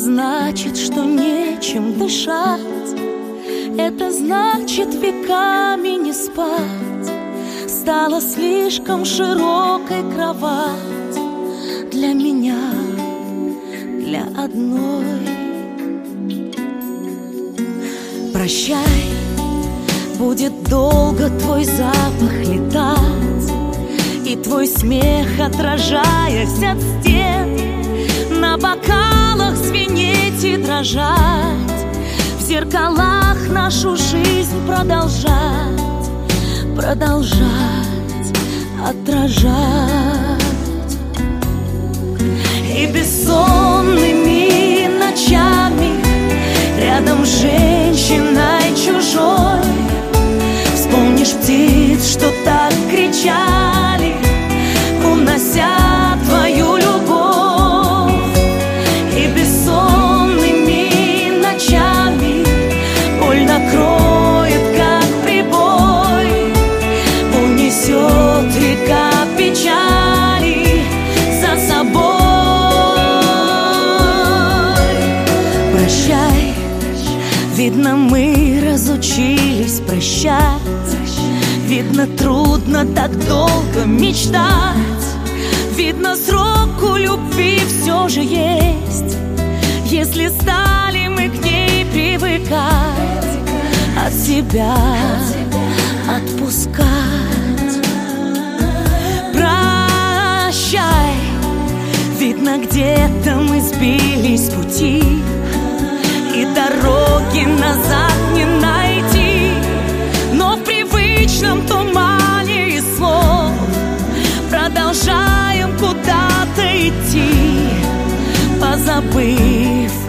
значит, что нечем дышать. Это значит, веками не спать. Стала слишком широкой кровать для меня, для одной. Прощай, будет долго твой запах летать, и твой смех, отражаясь от стен, на бокалах звенеть и дрожать, в зеркалах нашу жизнь продолжать, продолжать отражать. И бессонными ночами рядом с женщиной чужой вспомнишь птиц, что так кричали, унося твою любовь. И бессонными ночами боль накроет, как прибой, унесет река печали за собой. Прощай, видно, мы разучились прощать. Видно, трудно так долго мечтать. Видно, срок у любви все же есть, если стали мы к ней привыкать, от себя отпускать. Прощай, видно, где-то мы сбились с пути, и дороги назад не найти. Но в привычном тумане и слов продолжаем куда-то идти, позабыв